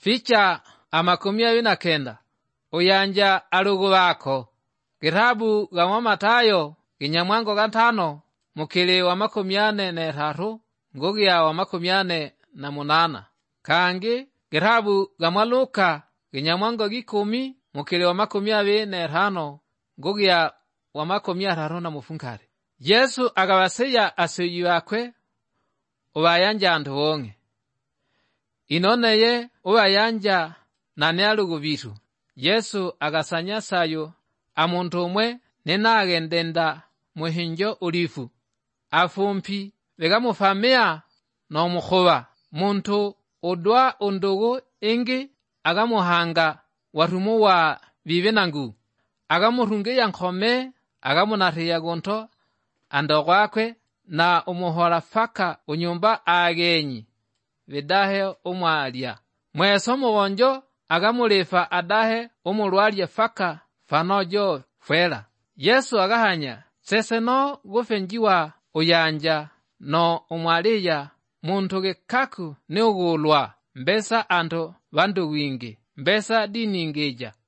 Ficha 29 uyanja alugu bako. Kitabu ga Matayo kinyamwango 5 mukili wa 43 ngugia wa 48. Kangi kitabu ga Luka kinyamwango 10 mukili wa 25 ngugia wa 34. Yesu agabasiya asuyu akwe ubayanja antu wonge. Inoneye ubayanja nane alugu bitu. Yesu agasanya sayo amuntu umwe nenagendenda muhinjo ulifu. Afumpi begamufamia no mukhuba. Muntu udwa undugu ingi agamuhanga watumu wa bibenangu. Agamurungiya nkome agamunariya gonto andogwakwe na umuhora faka unyumba agenyi vidahe umwalya. Mweso muwonjo agamulifa adahe umulwalya faka fanojo fwela. Yesu agahanya seseno gufenjiwa uyanja no umwaliya muntu gekaku ni ugulwa mbesa anto bandu wingi mbesa dini ngeja.